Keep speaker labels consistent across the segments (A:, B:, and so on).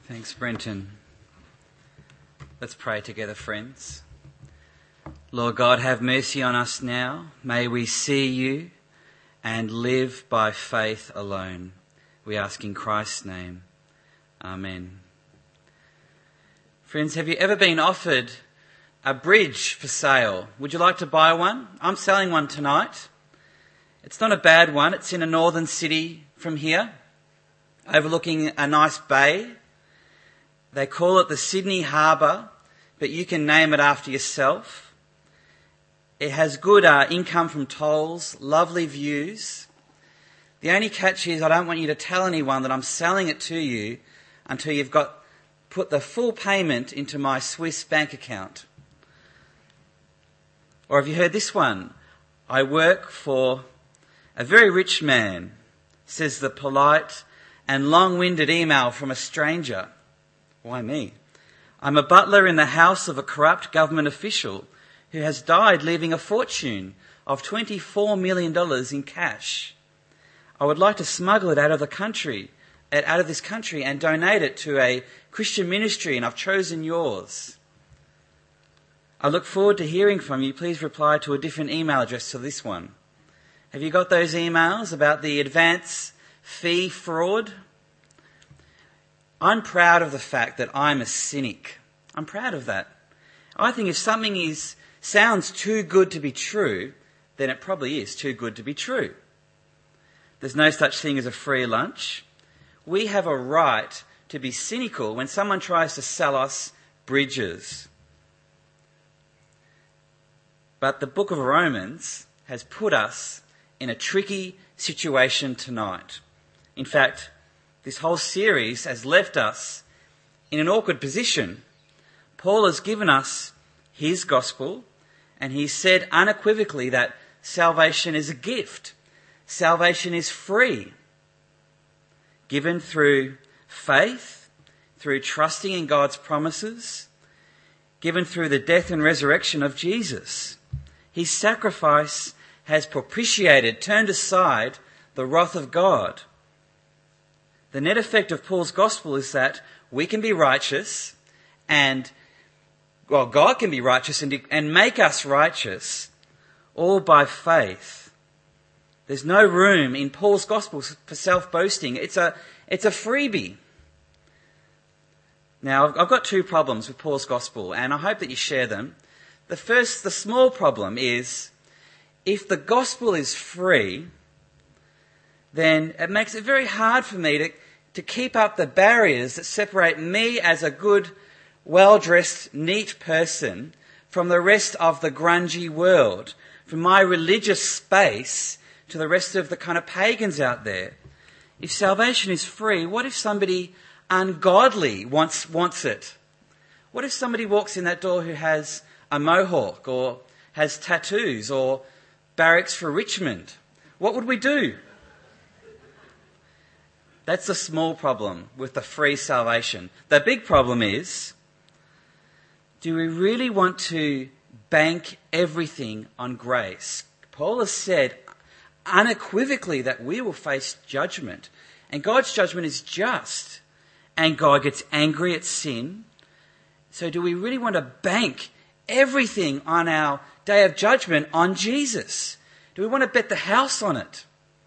A: Thanks, Brenton. Let's pray together, friends. Lord God, have mercy on us now. May we see you and live by faith alone. We ask in Christ's name. Amen. Friends, have you ever been offered a bridge for sale? Would you like to buy one? I'm selling one tonight. It's not a bad one. It's in a northern city from here, overlooking a nice bay. They call it the Sydney Harbour, but you can name it after yourself. It has good income from tolls, lovely views. The only catch is I don't want you to tell anyone that I'm selling it to you until you've put the full payment into my Swiss bank account. Or have you heard this one? I work for a very rich man, says the polite and long-winded email from a stranger. Why me? I'm a butler in the house of a corrupt government official who has died leaving a fortune of $24 million in cash. I would like to smuggle it out of this country and donate it to a Christian ministry, and I've chosen yours. I look forward to hearing from you. Please reply to a different email address to this one. Have you got those emails about the advance fee fraud? I'm proud of the fact that I'm a cynic. I'm proud of that. I think if something sounds too good to be true, then it probably is too good to be true. There's no such thing as a free lunch. We have a right to be cynical when someone tries to sell us bridges. But the book of Romans has put us in a tricky situation tonight. In fact, this whole series has left us in an awkward position. Paul has given us his gospel, and he said unequivocally that salvation is a gift. Salvation is free, given through faith, through trusting in God's promises, given through the death and resurrection of Jesus. His sacrifice has propitiated, turned aside the wrath of God. The net effect of Paul's gospel is that we can be righteous God can be righteous and make us righteous, all by faith. There's no room in Paul's gospel for self-boasting. It's a freebie. Now, I've got two problems with Paul's gospel, and I hope that you share them. The small problem is, if the gospel is free, then it makes it very hard for me to keep up the barriers that separate me as a good, well-dressed, neat person from the rest of the grungy world, from my religious space to the rest of the kind of pagans out there. If salvation is free, what if somebody ungodly wants it? What if somebody walks in that door who has a mohawk or has tattoos or barracks for Richmond? What would we do? That's the small problem with the free salvation. The big problem is, do we really want to bank everything on grace? Paul has said unequivocally that we will face judgment, and God's judgment is just, and God gets angry at sin. So do we really want to bank everything on our day of judgment on Jesus? Do we want to bet the house on it?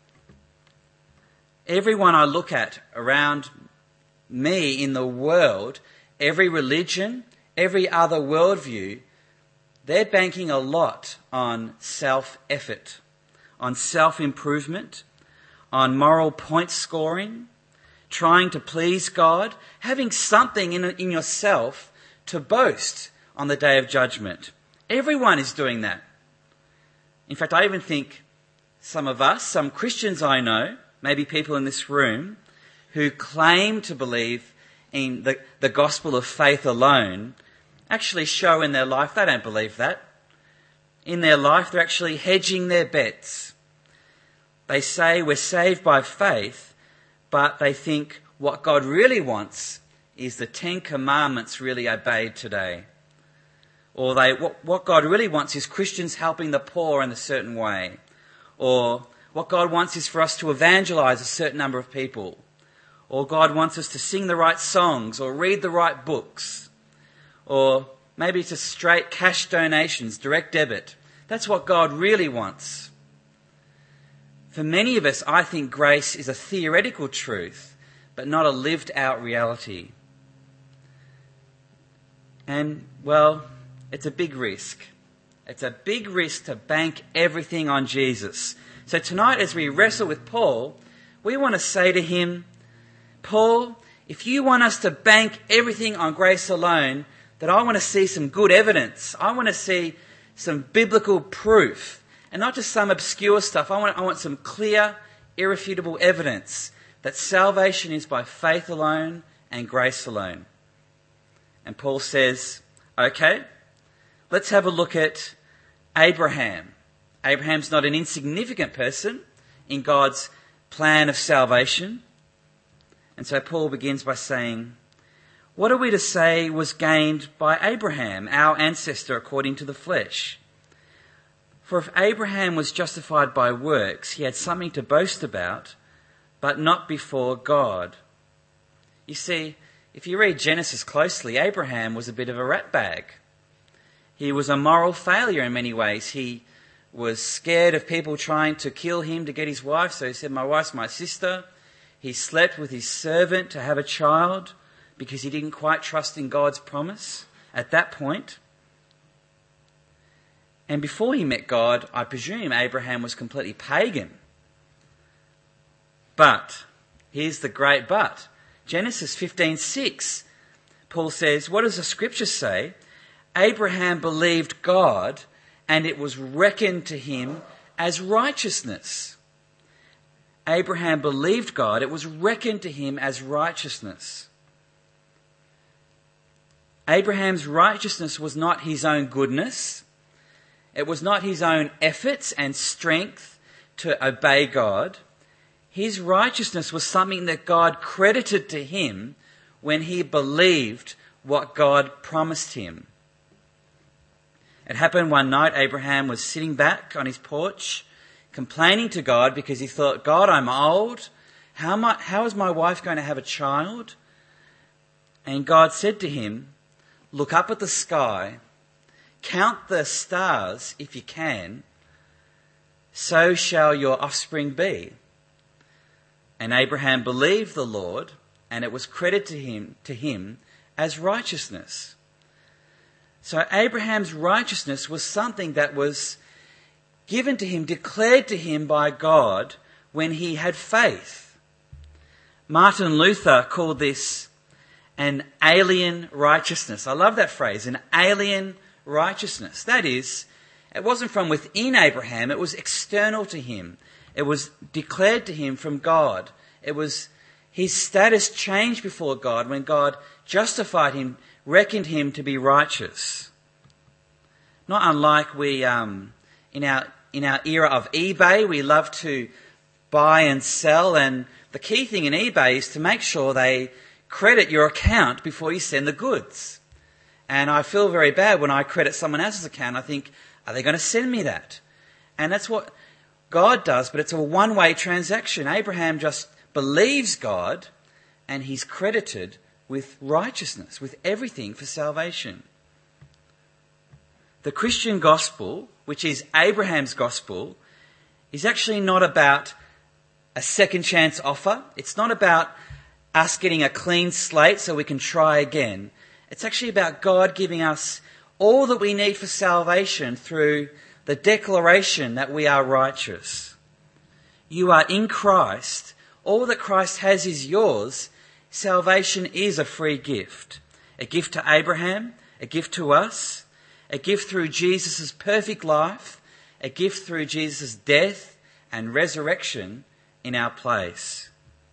A: Everyone I look at around me in the world, every religion, every other worldview, they're banking a lot on self-effort, on self-improvement, on moral point scoring, trying to please God, having something in yourself to boast on the day of judgment. Everyone is doing that. In fact, I even think some of us, some Christians I know, maybe people in this room, who claim to believe in the gospel of faith alone, actually show in their life they don't believe that. In their life, they're actually hedging their bets. They say we're saved by faith, but they think what God really wants is the 10 Commandments really obeyed today. Or what God really wants is Christians helping the poor in a certain way. Or what God wants is for us to evangelize a certain number of people. or God wants us to sing the right songs or read the right books, or maybe it's just straight cash donations, direct debit. That's what God really wants. For many of us, I think grace is a theoretical truth, but not a lived out reality. And, well, it's a big risk. It's a big risk to bank everything on Jesus. So tonight, as we wrestle with Paul, we want to say to him, Paul, if you want us to bank everything on grace alone, then I want to see some good evidence. I want to see some biblical proof, and not just some obscure stuff. I want some clear, irrefutable evidence that salvation is by faith alone and grace alone. And Paul says, okay, let's have a look at Abraham. Abraham's not an insignificant person in God's plan of salvation. And so Paul begins by saying, what are we to say was gained by Abraham, our ancestor according to the flesh? For if Abraham was justified by works, he had something to boast about, but not before God. You see, if you read Genesis closely, Abraham was a bit of a ratbag. He was a moral failure in many ways. He was scared of people trying to kill him to get his wife, so he said, my wife's my sister. He slept with his servant to have a child because he didn't quite trust in God's promise at that point. And before he met God, I presume Abraham was completely pagan. But, here's the great but. Genesis 15:6, Paul says, what does the scripture say? Abraham believed God, and it was reckoned to him as righteousness. Abraham believed God, it was reckoned to him as righteousness. Abraham's righteousness was not his own goodness. It was not his own efforts and strength to obey God. His righteousness was something that God credited to him when he believed what God promised him. It happened one night. Abraham was sitting back on his porch, complaining to God because he thought, God, I'm old. How is my wife going to have a child? And God said to him, look up at the sky, count the stars if you can, so shall your offspring be. And Abraham believed the Lord, and it was credited to him as righteousness. So Abraham's righteousness was something that was given to him, declared to him by God when he had faith. Martin Luther called this an alien righteousness. I love that phrase, an alien righteousness. That is, it wasn't from within Abraham, it was external to him. It was declared to him from God. It was his status changed before God when God justified him, reckoned him to be righteous. Not unlike we, in our era of eBay, we love to buy and sell, and the key thing in eBay is to make sure they credit your account before you send the goods. And I feel very bad when I credit someone else's account. I think, are they going to send me that? And that's what God does, but it's a one-way transaction. Abraham just believes God, and he's credited with righteousness, with everything for salvation. The Christian gospel, which is Abraham's gospel, is actually not about a second chance offer. It's not about us getting a clean slate so we can try again. It's actually about God giving us all that we need for salvation through the declaration that we are righteous. You are in Christ. All that Christ has is yours. Salvation is a free gift. A gift to Abraham, a gift to us, a gift through Jesus' perfect life, a gift through Jesus' death and resurrection in our place.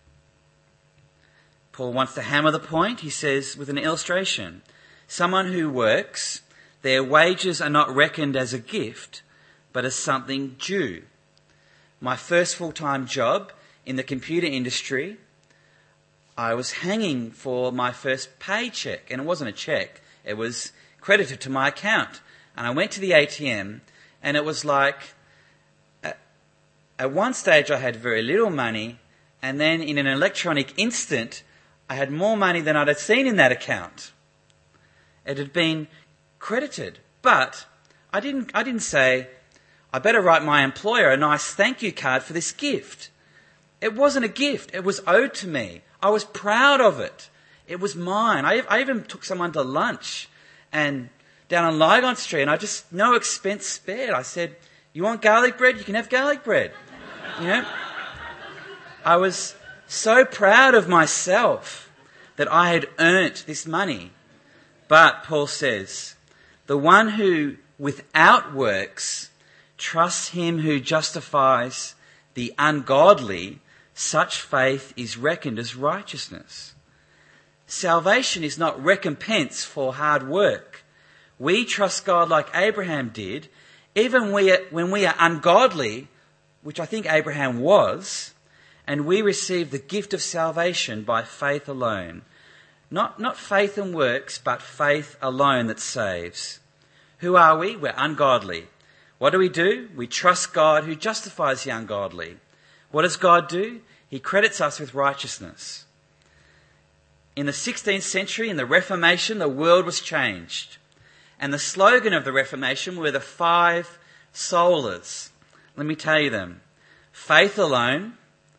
A: Paul wants to hammer the point. He says with an illustration, someone who works, their wages are not reckoned as a gift, but as something due. My first full-time job in the computer industry, I was hanging for my first paycheck, and it wasn't a check, it was credited to my account. And I went to the ATM, and it was like, at one stage I had very little money, And then in an electronic instant, I had more money than I'd seen in that account. It had been credited. But I didn't say, I better write my employer a nice thank you card for this gift. It wasn't a gift. It was owed to me. I was proud of it. It was mine. I even took someone to lunch and down on Lygon Street, and no expense spared. I said, you want garlic bread? You can have garlic bread. You know? I was so proud of myself that I had earned this money. But, Paul says, the one who without works trusts him who justifies the ungodly, such faith is reckoned as righteousness. Salvation is not recompense for hard work. We trust God like Abraham did, even when we are ungodly, which I think Abraham was, and we receive the gift of salvation by faith alone. Not faith and works, but faith alone that saves. Who are we? We're ungodly. What do? We trust God who justifies the ungodly. What does God do? He credits us with righteousness. In the 16th century, in the Reformation, the world was changed. And the slogan of the Reformation were the 5 solas. Let me tell you them. Faith alone,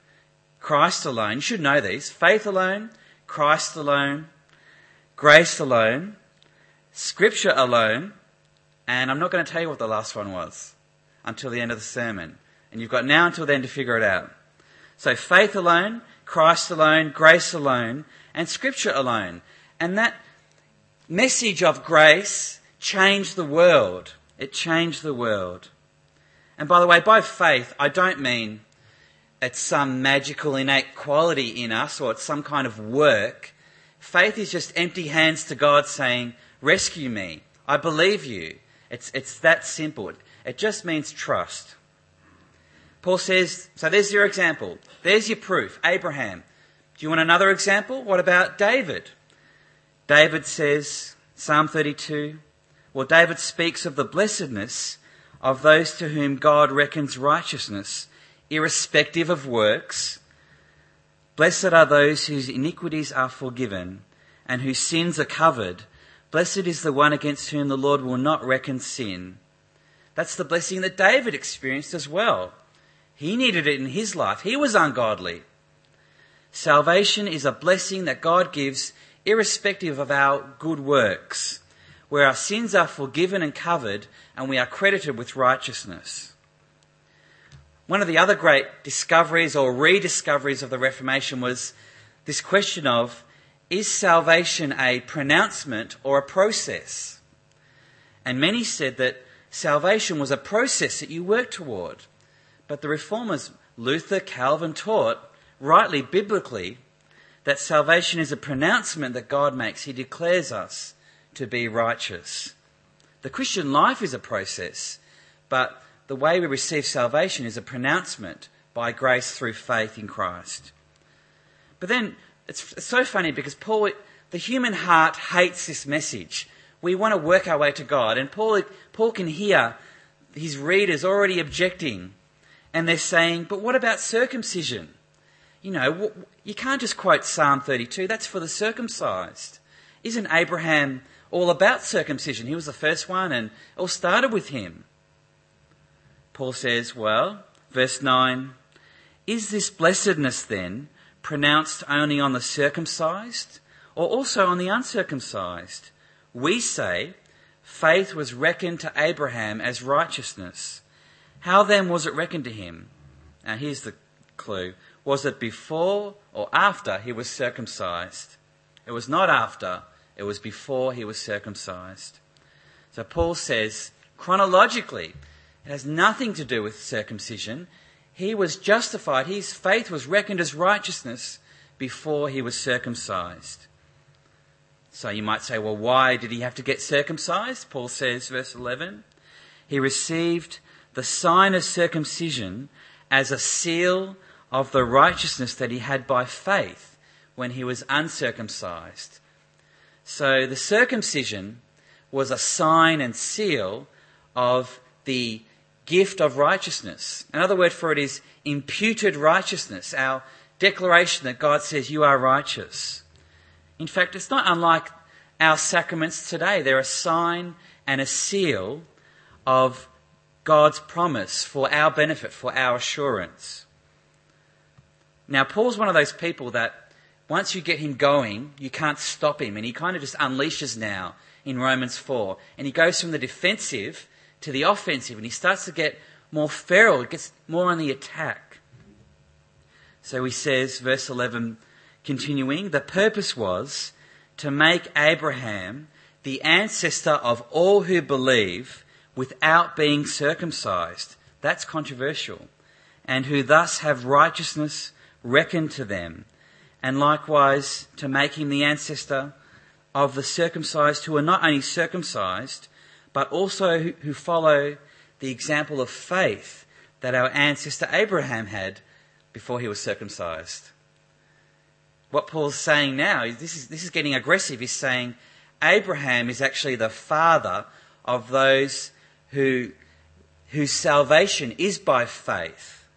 A: Christ alone. You should know these. Faith alone, Christ alone, grace alone, Scripture alone, and I'm not going to tell you what the last one was until the end of the sermon. And you've got now until then to figure it out. So faith alone, Christ alone, grace alone, and Scripture alone. And that message of grace changed the world. It changed the world. And by the way, by faith, I don't mean it's some magical innate quality in us or it's some kind of work. Faith is just empty hands to God saying, rescue me. I believe you. It's that simple. It just means trust. Paul says, so there's your example. There's your proof. Abraham. Do you want another example? What about David? David says, Psalm 32, well, David speaks of the blessedness of those to whom God reckons righteousness, irrespective of works. Blessed are those whose iniquities are forgiven and whose sins are covered. Blessed is the one against whom the Lord will not reckon sin. That's the blessing that David experienced as well. He needed it in his life. He was ungodly. Salvation is a blessing that God gives irrespective of our good works, where our sins are forgiven and covered and we are credited with righteousness. One of the other great discoveries or rediscoveries of the Reformation was this question of, is salvation a pronouncement or a process? And many said that salvation was a process that you work toward. But the Reformers, Luther, Calvin, taught, rightly biblically, that salvation is a pronouncement that God makes. He declares us to be righteous. The Christian life is a process, but the way we receive salvation is a pronouncement by grace through faith in Christ. But then it's so funny because Paul, the human heart hates this message. We want to work our way to God, and Paul can hear his readers already objecting, and they're saying, but what about circumcision? You know, you can't just quote Psalm 32, that's for the circumcised. Isn't Abraham all about circumcision? He was the first one and it all started with him. Paul says, well, verse 9, is this blessedness then pronounced only on the circumcised or also on the uncircumcised? We say faith was reckoned to Abraham as righteousness. How then was it reckoned to him? Now here's the clue. Was it before or after he was circumcised? It was not after, it was before he was circumcised. So Paul says, chronologically, it has nothing to do with circumcision. He was justified, his faith was reckoned as righteousness before he was circumcised. So you might say, well, why did he have to get circumcised? Paul says, verse 11, he received the sign of circumcision as a seal of the righteousness that he had by faith when he was uncircumcised. So the circumcision was a sign and seal of the gift of righteousness. Another word for it is imputed righteousness. Our declaration that God says you are righteous. In fact, it's not unlike our sacraments today. They're a sign and a seal of God's promise for our benefit, for our assurance. Now, Paul's one of those people that once you get him going, you can't stop him, and he kind of just unleashes now in Romans 4. And he goes from the defensive to the offensive, and he starts to get more feral, it gets more on the attack. So he says, verse 11, continuing, the purpose was to make Abraham the ancestor of all who believe without being circumcised. That's controversial. And who thus have righteousness reckoned to them. And likewise to make him the ancestor of the circumcised who are not only circumcised, but also who follow the example of faith that our ancestor Abraham had before he was circumcised. What Paul's saying now, this is getting aggressive. He's saying Abraham is actually the father of those whose salvation is by faith.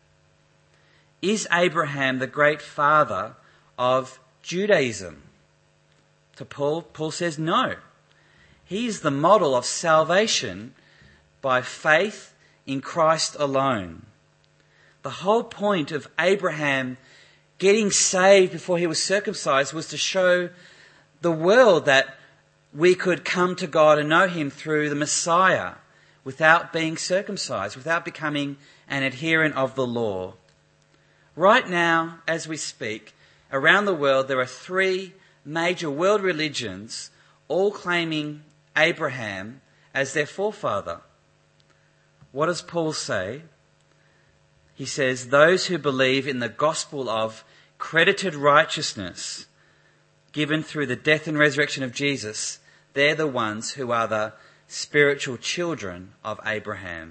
A: Is Abraham the great father of Judaism? To Paul says no. He is the model of salvation by faith in Christ alone. The whole point of Abraham getting saved before he was circumcised was to show the world that we could come to God and know him through the Messiah without being circumcised, without becoming an adherent of the law. Right now, as we speak, around the world there are 3 major world religions all claiming Abraham as their forefather. What does Paul say? He says, those who believe in the gospel of credited righteousness given through the death and resurrection of Jesus, they're the ones who are the spiritual children of Abraham.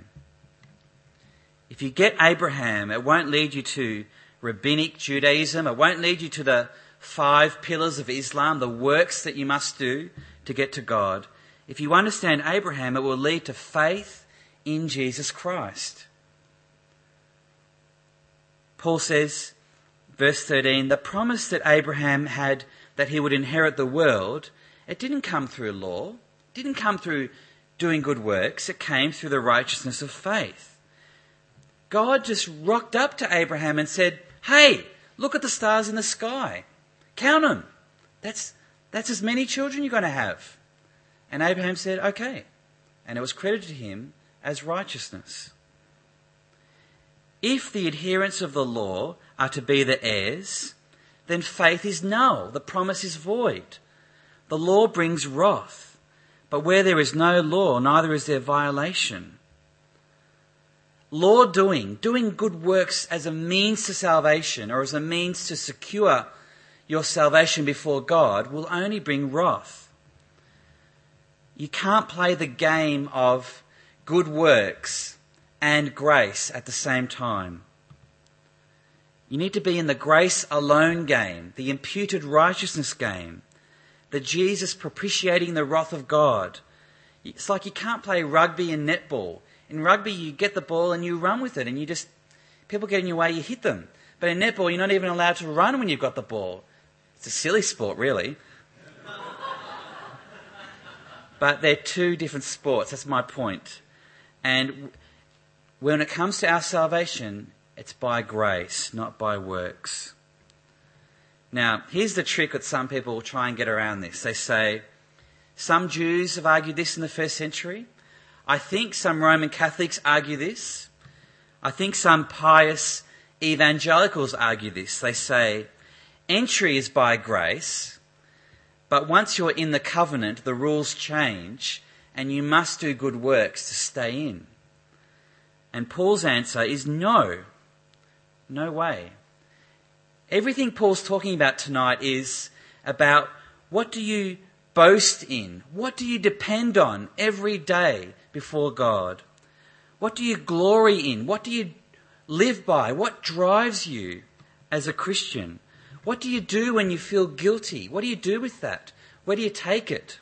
A: If you get Abraham, it won't lead you to rabbinic Judaism. It won't lead you to the 5 pillars of Islam, the works that you must do to get to God. If you understand Abraham, it will lead to faith in Jesus Christ. Paul says, verse 13, the promise that Abraham had that he would inherit the world, it didn't come through law, it didn't come through doing good works, it came through the righteousness of faith. God just rocked up to Abraham and said, hey, look at the stars in the sky. Count them. That's as many children you're going to have. And Abraham said, okay. And it was credited to him as righteousness. If the adherents of the law are to be the heirs, then faith is null. The promise is void. The law brings wrath. But where there is no law, neither is there violation. Law doing good works as a means to salvation or as a means to secure your salvation before God will only bring wrath. You can't play the game of good works and grace at the same time. You need to be in the grace alone game, the imputed righteousness game, the Jesus propitiating the wrath of God. It's like you can't play rugby and netball. In rugby, you get the ball and you run with it, and people get in your way, you hit them. But in netball, you're not even allowed to run when you've got the ball. It's a silly sport, really. But they're 2 different sports, that's my point. And when it comes to our salvation, it's by grace, not by works. Now, here's the trick that some people will try and get around this. They say, some Jews have argued this in the 1st century. I think some Roman Catholics argue this. I think some pious evangelicals argue this. They say, entry is by grace, but once you're in the covenant, the rules change, and you must do good works to stay in. And Paul's answer is no. No way. Everything Paul's talking about tonight is about what do you boast in? What do you depend on every day before God? What do you glory in? What do you live by? What drives you as a Christian? What do you do when you feel guilty? What do you do with that? Where do you take it?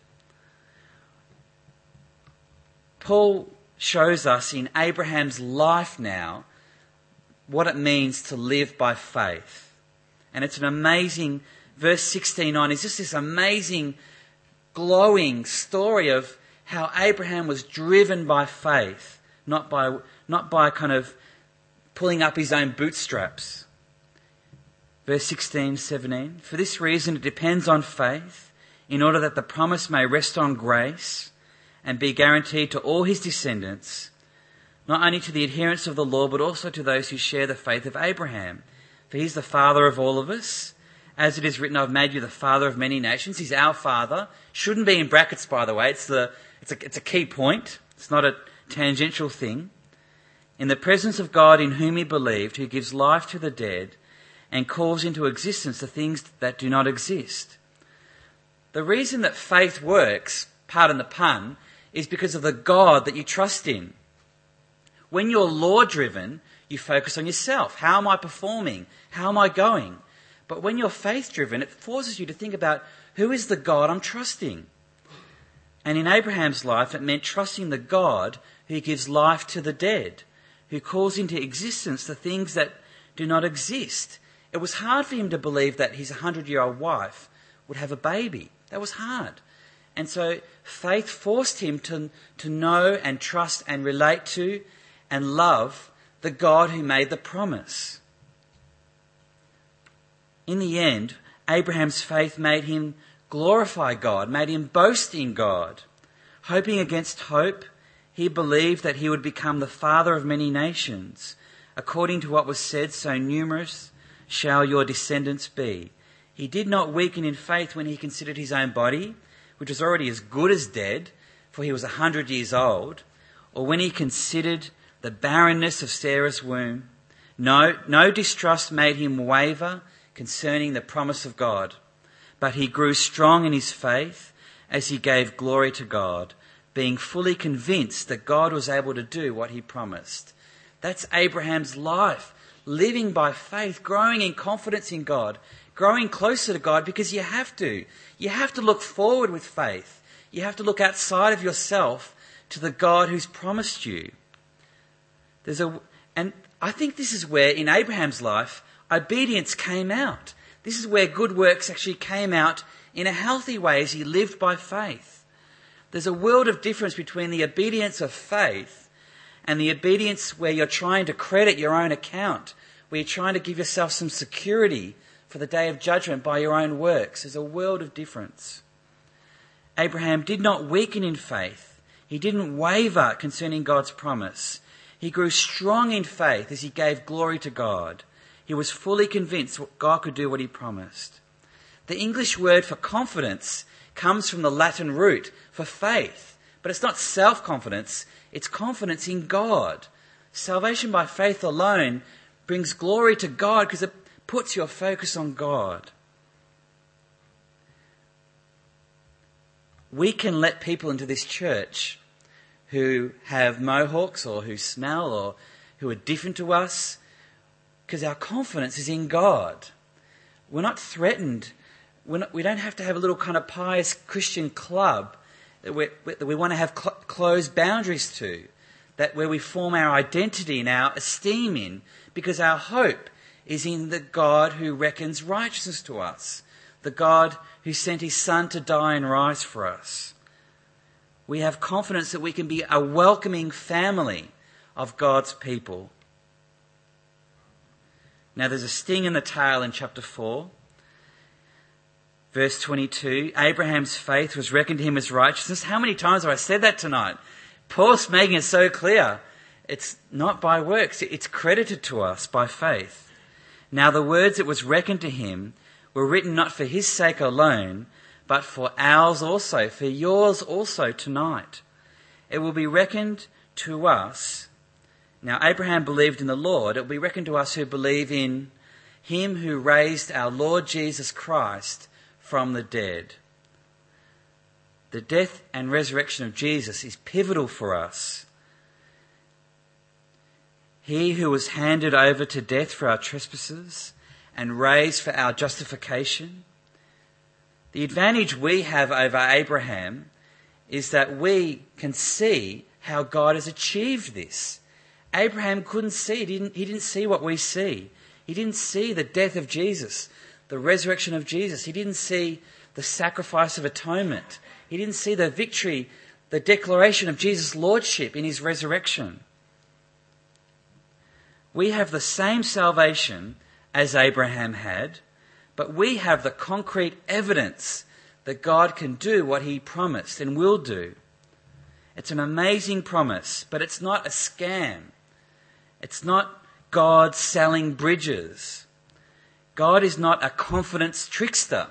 A: Paul shows us in Abraham's life now what it means to live by faith. And it's an amazing, verse 16 on is just this amazing, glowing story of how Abraham was driven by faith, not by kind of pulling up his own bootstraps. Verse 16, 17. For this reason it depends on faith, in order that the promise may rest on grace and be guaranteed to all his descendants, not only to the adherents of the law, but also to those who share the faith of Abraham. For he's the father of all of us. As it is written, I've made you the father of many nations. He's our father. Shouldn't be in brackets, by the way. It's a key point. It's not a tangential thing. In the presence of God in whom he believed, who gives life to the dead and calls into existence the things that do not exist. The reason that faith works, pardon the pun, is because of the God that you trust in. When you're law-driven, you focus on yourself. How am I performing? How am I going? But when you're faith-driven, it forces you to think about who is the God I'm trusting. And in Abraham's life, it meant trusting the God who gives life to the dead, who calls into existence the things that do not exist. It was hard for him to believe that his 100-year-old wife would have a baby. That was hard. And so faith forced him to know and trust and relate to and love the God who made the promise. In the end, Abraham's faith made him glorify God, made him boast in God. Hoping against hope, he believed that he would become the father of many nations. According to what was said, so numerous shall your descendants be. He did not weaken in faith when he considered his own body, which was already as good as dead, for he was 100 years old, or when he considered the barrenness of Sarah's womb. No distrust made him waver concerning the promise of God, but he grew strong in his faith as he gave glory to God, being fully convinced that God was able to do what he promised. That's Abraham's life, living by faith, growing in confidence in God, growing closer to God, because you have to. You have to look forward with faith. You have to look outside of yourself to the God who's promised you. And I think this is where, in Abraham's life, obedience came out. This is where good works actually came out in a healthy way as he lived by faith. There's a world of difference between the obedience of faith and the obedience where you're trying to credit your own account, where you're trying to give yourself some security for the day of judgment by your own works. There's a world of difference. Abraham did not weaken in faith. He didn't waver concerning God's promise. He grew strong in faith as he gave glory to God. He was fully convinced that God could do what he promised. The English word for confidence comes from the Latin root for faith, but it's not self-confidence, it's confidence in God. Salvation by faith alone brings glory to God because it puts your focus on God. We can let people into this church who have mohawks or who smell or who are different to us because our confidence is in God. We're not threatened. We don't have to have a little kind of pious Christian club that we want to have closed boundaries to, that where we form our identity and our esteem in, because our hope is in the God who reckons righteousness to us, the God who sent his Son to die and rise for us. We have confidence that we can be a welcoming family of God's people. Now there's a sting in the tail in chapter 4. Verse 22, Abraham's faith was reckoned to him as righteousness. How many times have I said that tonight? Paul's making it so clear. It's not by works. It's credited to us by faith. Now the words "it was reckoned to him" were written not for his sake alone, but for ours also, for yours also tonight. It will be reckoned to us. Now Abraham believed in the Lord. It will be reckoned to us who believe in him who raised our Lord Jesus Christ from the dead. The death and resurrection of Jesus is pivotal for us. He who was handed over to death for our trespasses and raised for our justification. The advantage we have over Abraham is that we can see how God has achieved this. Abraham couldn't see. He didn't see what we see. He didn't see the death of Jesus, the resurrection of Jesus. He didn't see the sacrifice of atonement. He didn't see the victory, the declaration of Jesus' lordship in his resurrection. We have the same salvation as Abraham had, but we have the concrete evidence that God can do what he promised and will do. It's an amazing promise, but it's not a scam. It's not God selling bridges. God is not a confidence trickster.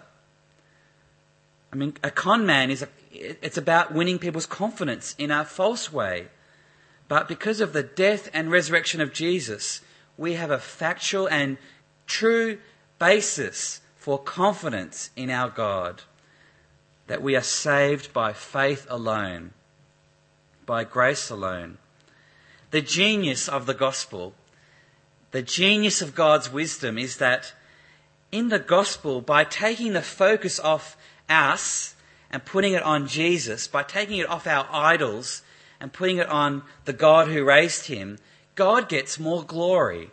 A: I mean, a con man it's about winning people's confidence in a false way. But because of the death and resurrection of Jesus, we have a factual and true basis for confidence in our God, that we are saved by faith alone, by grace alone. The genius of the gospel, the genius of God's wisdom is that in the gospel, by taking the focus off us and putting it on Jesus, by taking it off our idols and putting it on the God who raised him, God gets more glory.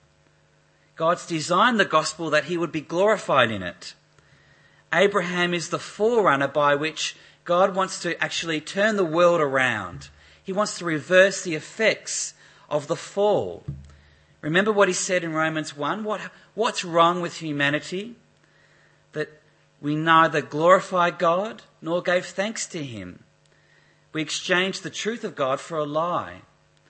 A: God's designed the gospel that he would be glorified in it. Abraham is the forerunner by which God wants to actually turn the world around. He wants to reverse the effects of the fall. Remember what he said in Romans 1? What's wrong with humanity? That we neither glorified God nor gave thanks to him. We exchanged the truth of God for a lie.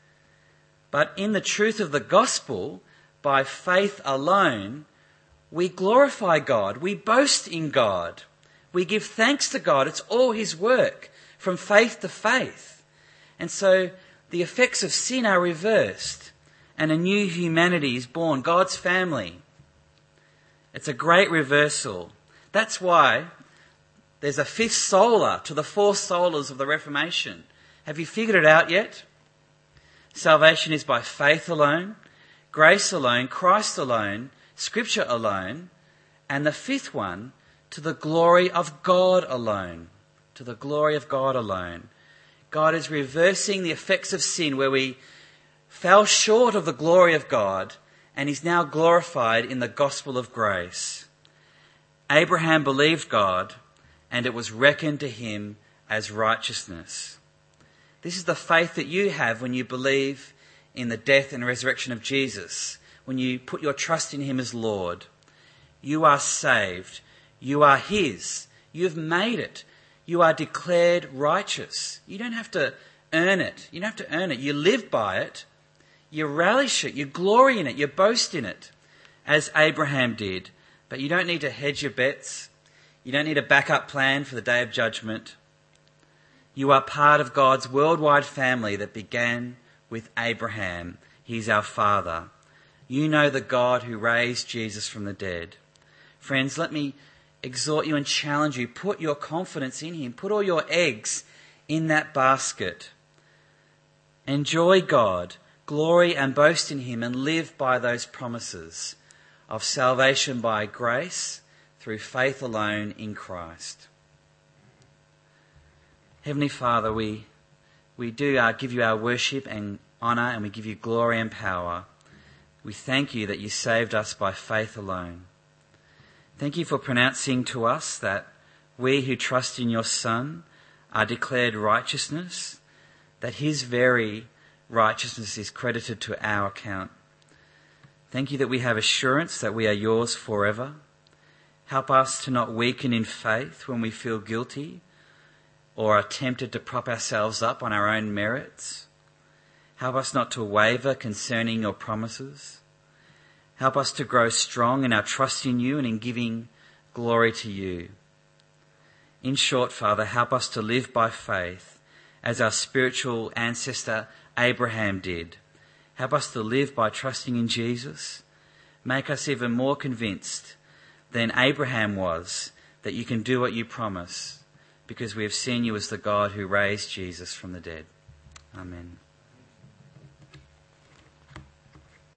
A: But in the truth of the gospel, by faith alone, we glorify God. We boast in God. We give thanks to God. It's all his work, from faith to faith. And so the effects of sin are reversed and a new humanity is born, God's family. It's a great reversal. That's why there's a fifth sola to the four solas of the Reformation. Have you figured it out yet? Salvation is by faith alone, grace alone, Christ alone, Scripture alone, and the fifth one, to the glory of God alone. To the glory of God alone. God is reversing the effects of sin where we fell short of the glory of God and is now glorified in the gospel of grace. Abraham believed God and it was reckoned to him as righteousness. This is the faith that you have when you believe in the death and resurrection of Jesus, when you put your trust in him as Lord. You are saved. You are his. You've made it. You are declared righteous. You don't have to earn it. You don't have to earn it. You live by it. You relish it. You glory in it. You boast in it, as Abraham did. But you don't need to hedge your bets. You don't need a backup plan for the day of judgment. You are part of God's worldwide family that began with Abraham. He's our father. You know the God who raised Jesus from the dead. Friends, let me exhort you and challenge you. Put your confidence in him. Put all your eggs in that basket. Enjoy God, glory and boast in him, and live by those promises of salvation by grace through faith alone in Christ. Heavenly Father, we do give you our worship and honour, and we give you glory and power. We thank you that you saved us by faith alone. Thank you for pronouncing to us that we who trust in your Son are declared righteousness, that his very righteousness is credited to our account. Thank you that we have assurance that we are yours forever. Help us to not weaken in faith when we feel guilty or are tempted to prop ourselves up on our own merits. Help us not to waver concerning your promises. Help us to grow strong in our trust in you and in giving glory to you. In short, Father, help us to live by faith as our spiritual ancestor Abraham did. Help us to live by trusting in Jesus. Make us even more convinced than Abraham was that you can do what you promise, because we have seen you as the God who raised Jesus from the dead. Amen.